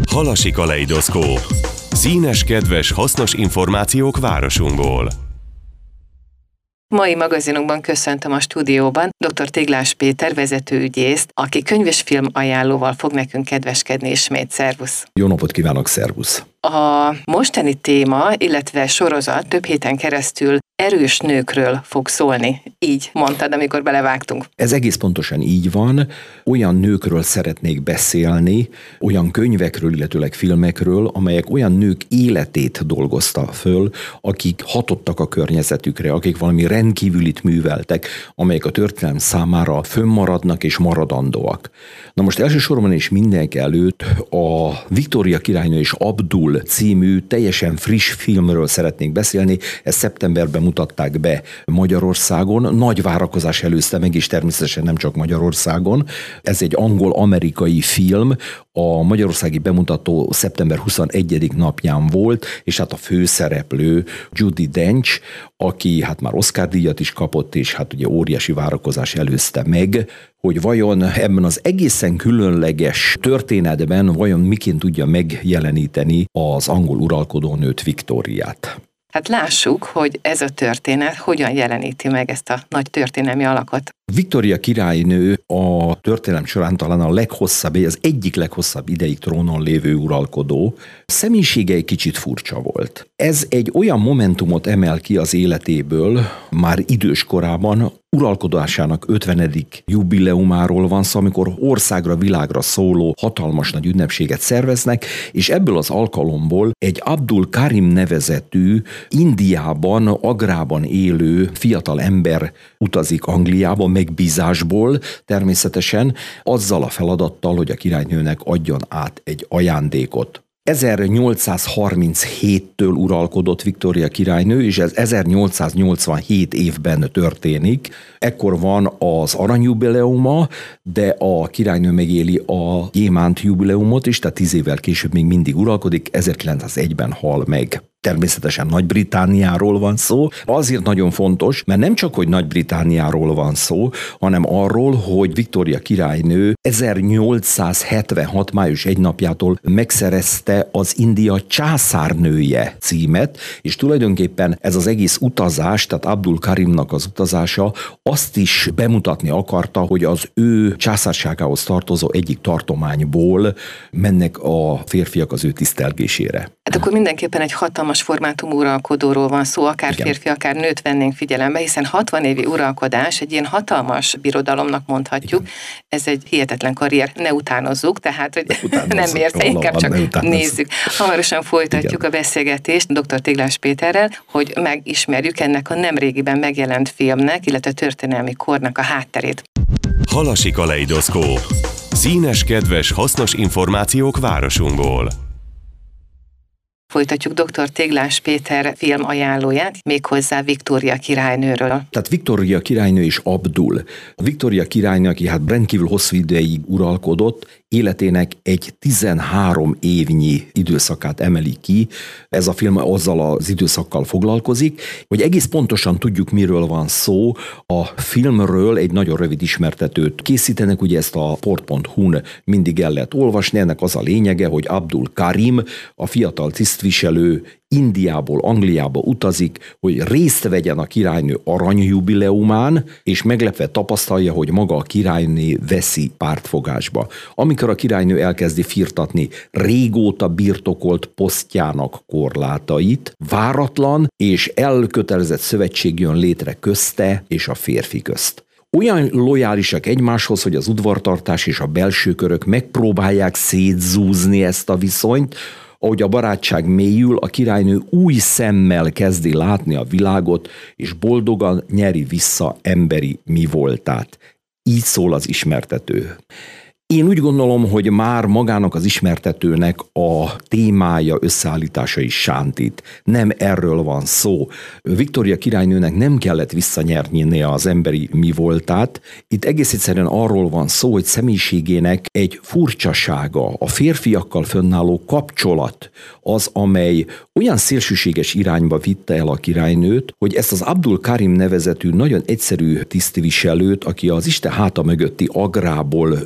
Halasi kaleidoszkóp. Színes, kedves, hasznos információk városunkból. Mai magazinunkban köszöntöm a stúdióban dr. Téglás Péter vezetőügyészt, aki könyv és film ajánlóval fog nekünk kedveskedni ismét. Szervusz! Jó napot kívánok, szervusz! A mostani téma, illetve sorozat több héten keresztül erős nőkről fog szólni. Így mondtad, amikor belevágtunk. Ez egész pontosan így van. Olyan nőkről szeretnék beszélni, olyan könyvekről, illetőleg filmekről, amelyek olyan nők életét dolgozta föl, akik hatottak a környezetükre, akik valami rendkívülit műveltek, amelyek a történelem számára fönnmaradnak és maradandóak. Na most elsősorban és mindenek előtt a Viktória királynő és Abdul című teljesen friss filmről szeretnék beszélni. Ezt szeptemberben mutatták be Magyarországon. Nagy várakozás előzte meg, és természetesen nem csak Magyarországon. Ez egy angol-amerikai film. A magyarországi bemutató szeptember 21. napján volt, és hát a főszereplő Judi Dench, aki hát már Oscar-díjat is kapott, és hát ugye óriási várakozás előzte meg, hogy vajon ebben az egészen különleges történetben vajon miként tudja megjeleníteni az angol uralkodónőt, Viktóriát. Hát lássuk, hogy ez a történet hogyan jeleníti meg ezt a nagy történelmi alakot. Viktória királynő a történelem során talán a leghosszabb, az egyik leghosszabb ideig trónon lévő uralkodó. Személyisége egy kicsit furcsa volt. Ez egy olyan momentumot emel ki az életéből, már idős korában, uralkodásának 50. jubileumáról van szó, amikor országra, világra szóló hatalmas nagy ünnepséget szerveznek, és ebből az alkalomból egy Abdul Karim nevezetű, Indiában, Agrában élő fiatal ember utazik Angliába, megbízásból természetesen, azzal a feladattal, hogy a királynőnek adjon át egy ajándékot. 1837-től uralkodott Viktória királynő, és ez 1887 évben történik. Ekkor van az aranyjubileuma, de a királynő megéli a gyémánt jubileumot is, tehát 10 évvel később még mindig uralkodik, 1901-ben hal meg. Természetesen Nagy-Britanniáról van szó. Azért nagyon fontos, mert nem csak, hogy Nagy-Britanniáról van szó, hanem arról, hogy Viktória királynő 1876. május 1 napjától megszerezte az India császárnője címet, és tulajdonképpen ez az egész utazás, tehát Abdul Karimnak az utazása azt is bemutatni akarta, hogy az ő császárságához tartozó egyik tartományból mennek a férfiak az ő tisztelgésére. Hát akkor mindenképpen egy hatalmas formátumú uralkodóról van szó, akár Igen. férfi, akár nőt vennénk figyelembe, hiszen 60 évi uralkodás egy ilyen hatalmas birodalomnak mondhatjuk. Igen. Ez egy hihetetlen karrier, ne utánozzuk, tehát hogy nem érte, inkább csak nézzük. Hamarosan folytatjuk a beszélgetést dr. Téglás Péterrel, hogy megismerjük ennek a nemrégiben megjelent filmnek, illetve történelmi kornak a hátterét. Halasi kaleidoszkóp. Színes, kedves, hasznos információk városunkból. Folytatjuk dr. Téglás Péter film ajánlóját, méghozzá Viktória királynőről. Tehát Viktória királynő és Abdul. Viktória királynő, aki hát rendkívül hosszú ideig uralkodott, életének egy 13 évnyi időszakát emeli ki. Ez a film azzal az időszakkal foglalkozik, hogy egész pontosan tudjuk, miről van szó. A filmről egy nagyon rövid ismertetőt készítenek, ugye ezt a port.hu-n mindig el lehet olvasni. Ennek az a lényege, hogy Abdul Karim, a fiatal tisztviselő, Indiából Angliába utazik, hogy részt vegyen a királynő aranyjubileumán, és meglepve tapasztalja, hogy maga a királynő veszi pártfogásba. Amikor a királynő elkezdi firtatni régóta birtokolt posztjának korlátait, váratlan és elkötelezett szövetség jön létre közte és a férfi közt. Olyan lojálisak egymáshoz, hogy az udvartartás és a belső körök megpróbálják szétzúzni ezt a viszonyt. Ahogy a barátság mélyül, a királynő új szemmel kezdi látni a világot, és boldogan nyeri vissza emberi mi voltát. Így szól az ismertető. Én úgy gondolom, hogy már magának az ismertetőnek a témája, összeállítása is sántít. Nem erről van szó. Viktória királynőnek nem kellett visszanyernie az emberi mi voltát. Itt egész egyszerűen arról van szó, hogy személyiségének egy furcsasága, a férfiakkal fönnálló kapcsolat az, amely olyan szélsőséges irányba vitte el a királynőt, hogy ezt az Abdul Karim nevezetű nagyon egyszerű tisztviselőt, aki az Isten háta mögötti Agrából jött,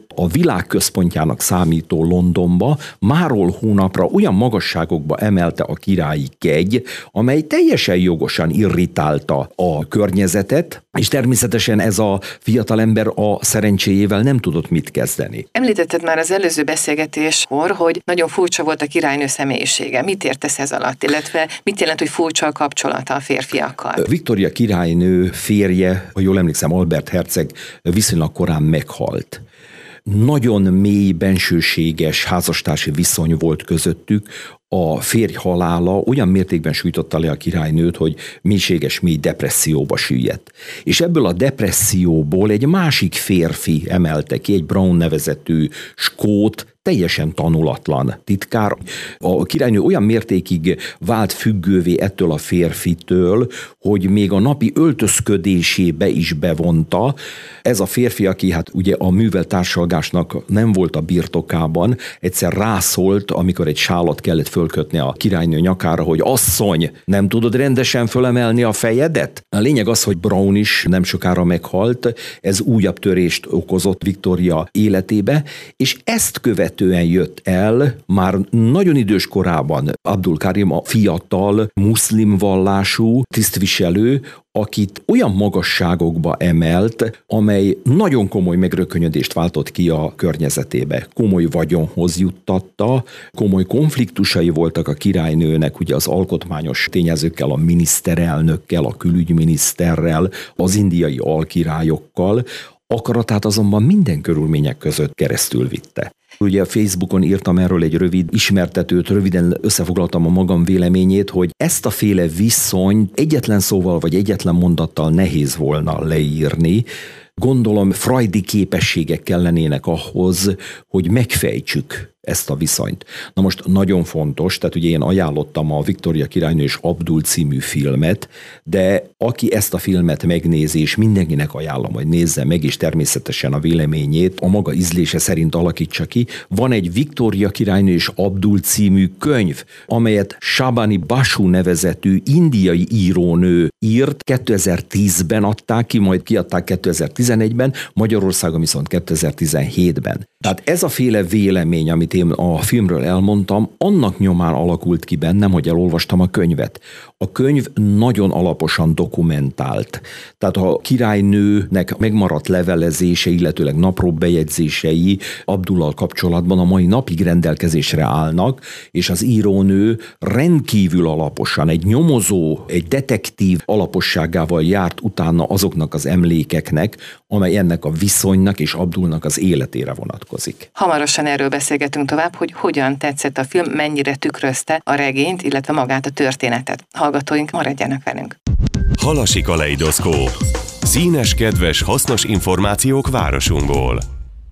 a világ központjának számító Londonba máról hónapra olyan magasságokba emelte a királyi kegy, amely teljesen jogosan irritálta a környezetet, és természetesen ez a fiatalember a szerencséjével nem tudott mit kezdeni. Említetted már az előző beszélgetéskor, hogy nagyon furcsa volt a királynő személyisége. Mit értesz ez alatt, illetve mit jelent, hogy furcsa a kapcsolata a férfiakkal? Viktória királynő férje, ha jól emlékszem, Albert herceg viszonylag korán meghalt. Nagyon mély, bensőséges házastársi viszony volt közöttük. A férj halála olyan mértékben sújtotta le a királynőt, hogy mély depresszióba süllyedt. És ebből a depresszióból egy másik férfi emelte ki, egy Brown nevezetű skót, teljesen tanulatlan titkár. A királynő olyan mértékig vált függővé ettől a férfitől, hogy még a napi öltözködésébe is bevonta. Ez a férfi, aki hát ugye a művelt társalgásnak nem volt a birtokában, egyszer rászólt, amikor egy sálat kellett fölkötni a királynő nyakára, hogy asszony, nem tudod rendesen fölemelni a fejedet? A lényeg az, hogy Brown is nem sokára meghalt, ez újabb törést okozott Viktória életébe, és ezt követően jött el már nagyon idős korában Abdul Karim, a fiatal, muszlim vallású tisztviselő, akit olyan magasságokba emelt, amely nagyon komoly megrökönyödést váltott ki a környezetébe. Komoly vagyonhoz juttatta, komoly konfliktusai voltak a királynőnek, ugye az alkotmányos tényezőkkel, a miniszterelnökkel, a külügyminiszterrel, az indiai alkirályokkal, akaratát azonban minden körülmények között keresztül vitte. Ugye a Facebookon írtam erről egy rövid ismertetőt, röviden összefoglaltam a magam véleményét, hogy ezt a féle viszonyt egyetlen szóval vagy egyetlen mondattal nehéz volna leírni. Gondolom freudi képességek kellenének ahhoz, hogy megfejtsük ezt a viszonyt. Na most nagyon fontos, tehát ugye én ajánlottam a Viktória királynő és Abdul című filmet, de aki ezt a filmet megnézi, és mindenkinek ajánlom, hogy nézze meg, és természetesen a véleményét a maga ízlése szerint alakítsa ki. Van egy Viktória királynő és Abdul című könyv, amelyet Shabani Basu nevezetű indiai írónő írt, 2010-ben adták ki, majd kiadták 2011-ben, Magyarországon viszont 2017-ben. Tehát ez a féle vélemény, amit én a filmről elmondtam, annak nyomán alakult ki bennem, hogy elolvastam a könyvet. A könyv nagyon alaposan dokumentált. Tehát a királynőnek megmaradt levelezése, illetőleg napró bejegyzései Abdullal kapcsolatban a mai napig rendelkezésre állnak, és az írónő rendkívül alaposan, egy nyomozó, egy detektív alaposságával járt utána azoknak az emlékeknek, amely ennek a viszonynak és Abdulnak az életére vonatkozik. Hamarosan erről beszélgetünk tovább, hogy hogyan tetszett a film, mennyire tükrözte a regényt, illetve magát a történetet. Hallgatóink, maradjanak velünk! Halasi kaleidoszkóp. Színes, kedves, hasznos információk városunkból.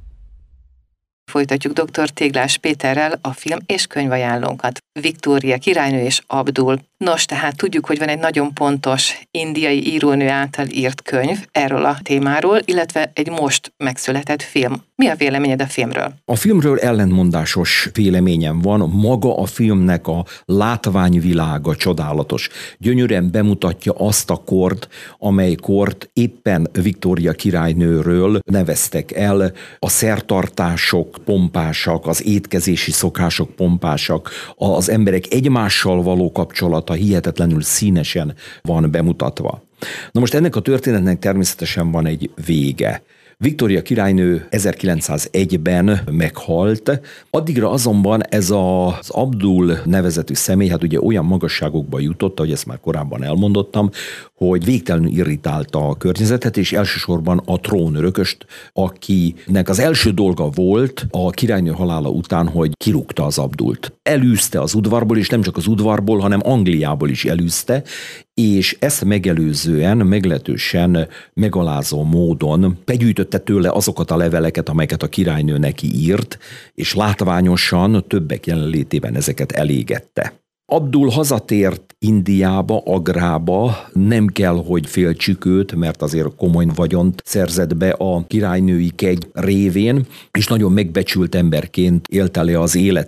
Folytatjuk dr. Téglás Péterrel a film és könyvajánlónkat. Viktória királynő és Abdul. Nos, tehát tudjuk, hogy van egy nagyon pontos indiai írónő által írt könyv erről a témáról, illetve egy most megszületett film. Mi a véleményed a filmről? A filmről ellentmondásos véleményem van. Maga a filmnek a látványvilága csodálatos. Gyönyörűen bemutatja azt a kort, amely kort éppen Viktória királynőről neveztek el. A szertartások pompásak, az étkezési szokások pompásak, az emberek egymással való kapcsolata hihetetlenül színesen van bemutatva. Na most ennek a történetnek természetesen van egy vége. Viktória királynő 1901-ben meghalt, addigra azonban ez az Abdul nevezetű személy, hát ugye olyan magasságokba jutott, ahogy ezt már korábban elmondottam, hogy végtelenül irritálta a környezetet, és elsősorban a trónörököst, akinek az első dolga volt a királynő halála után, hogy kirúgta az Abdult. Elűzte az udvarból, és nem csak az udvarból, hanem Angliából is elűzte, és ezt megelőzően meglehetősen megalázó módon begyűjtötte tőle azokat a leveleket, amelyeket a királynő neki írt, és látványosan többek jelenlétében ezeket elégette. Abdul hazatért Indiába, Agrába, nem kell, hogy féltsük őt, mert azért komoly vagyont szerzett be a királynői kegy révén, és nagyon megbecsült emberként élte le az életét.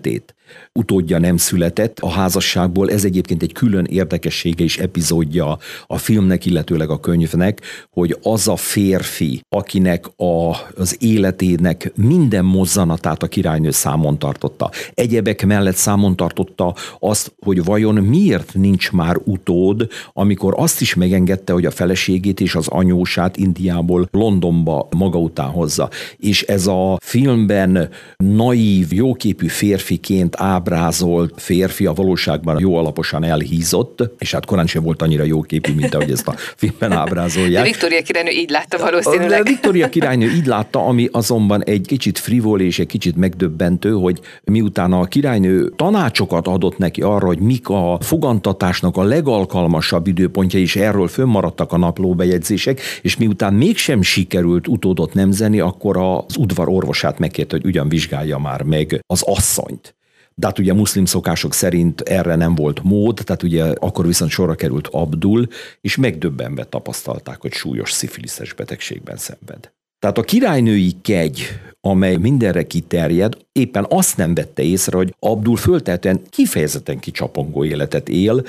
utódja nem született a házasságból. Ez egyébként egy külön érdekessége és epizódja a filmnek, illetőleg a könyvnek, hogy az a férfi, akinek az életének minden mozzanatát a királynő számon tartotta. Egyebek mellett számon tartotta azt, hogy vajon miért nincs már utód, amikor azt is megengedte, hogy a feleségét és az anyósát Indiából Londonba maga után hozza. És ez a filmben naív, jóképű férfiként ábrázolt férfi a valóságban jó alaposan elhízott, és hát korán sem volt annyira jóképű, mint ahogy ezt a filmben ábrázolják. De Viktória királynő így látta valószínűleg. Viktória királynő így látta, ami azonban egy kicsit frivol és egy kicsit megdöbbentő, hogy miután a királynő tanácsokat adott neki arra, hogy mik a fogantatásnak a legalkalmasabb időpontja, és erről fönnmaradtak a naplóbejegyzések, és miután mégsem sikerült utódot nemzeni, akkor az udvar orvosát megkérte, hogy ugyan vizsgálja már meg az asszonyt. De hát ugye muszlim szokások szerint erre nem volt mód, tehát ugye akkor viszont sorra került Abdul, és megdöbbenve tapasztalták, hogy súlyos szifiliszes betegségben szenved. Tehát a királynői kegy, amely mindenre kiterjed, éppen azt nem vette észre, hogy Abdul föltehetően kifejezetten kicsapongó életet él.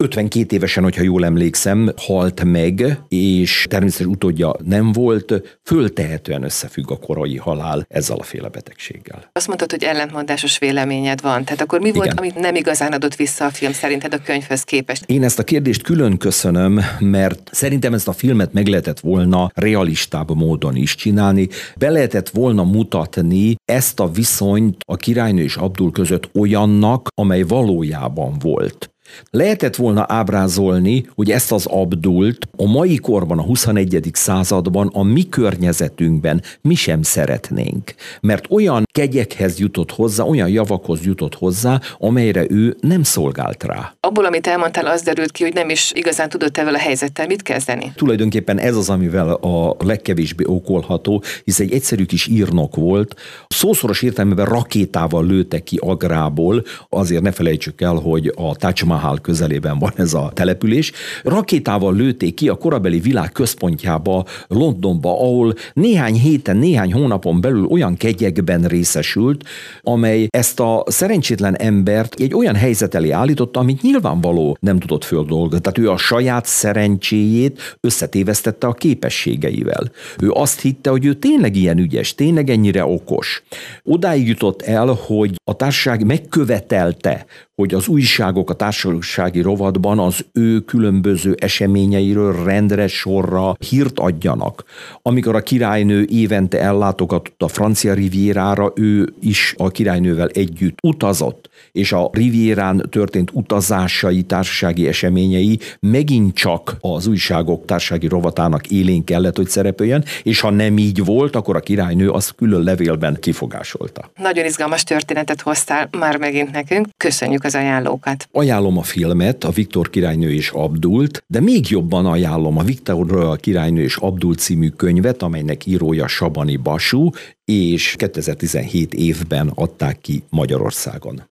52 évesen, hogyha jól emlékszem, halt meg, és természetesen utódja nem volt, föltehetően összefügg a korai halál ezzel a féle betegséggel. Azt mondtad, hogy ellentmondásos véleményed van. Tehát akkor mi volt, igen, amit nem igazán adott vissza a film szerinted a könyvhöz képest? Én ezt a kérdést külön köszönöm, mert szerintem ezt a filmet meg lehetett volna realistább módon is csinálni. Be lehetett volna mutatni ezt a viszonyt a királynő és Abdul között olyannak, amely valójában volt. Lehetett volna ábrázolni, hogy ezt az Abdult a mai korban, a 21. században, a mi környezetünkben mi sem szeretnénk. Mert olyan kegyekhez jutott hozzá, olyan javakhoz jutott hozzá, amelyre ő nem szolgált rá. Abból, amit elmondtál, az derült ki, hogy nem is igazán tudott ezzel a helyzettel mit kezdeni. Tulajdonképpen ez az, amivel a legkevésbé okolható, hisz egy egyszerű kis írnok volt. Szószoros értelemben rakétával lőtte ki Agrából, azért ne felejtsük el, hogy a Taj Mahal közelében van ez a település. Rakétával lőtték ki a korabeli világ központjába, Londonba, ahol néhány héten, néhány hónapon belül olyan kegyekben részesült, amely ezt a szerencsétlen embert egy olyan helyzet elé állította, amit nyilvánvaló nem tudott földolgozni. Tehát ő a saját szerencséjét összetévesztette a képességeivel. Ő azt hitte, hogy ő tényleg ilyen ügyes, tényleg ennyire okos. Odáig jutott el, hogy a társaság megkövetelte, hogy az újságok a társasági rovatban az ő különböző eseményeiről rendre sorra hírt adjanak. Amikor a királynő évente ellátogatott a francia Rivierára, ő is a királynővel együtt utazott, és a Rivierán történt utazásai, társasági eseményei megint csak az újságok társasági rovatának élén kellett, hogy szerepeljen, és ha nem így volt, akkor a királynő azt külön levélben kifogásolta. Nagyon izgalmas történetet hoztál már megint nekünk. Köszönjük az ajánlókat. Ajánlom a filmet, a Viktor királynő és Abdult, de még jobban ajánlom a Viktor királynő és Abdul című könyvet, amelynek írója Sabani Basu, és 2017 évben adták ki Magyarországon.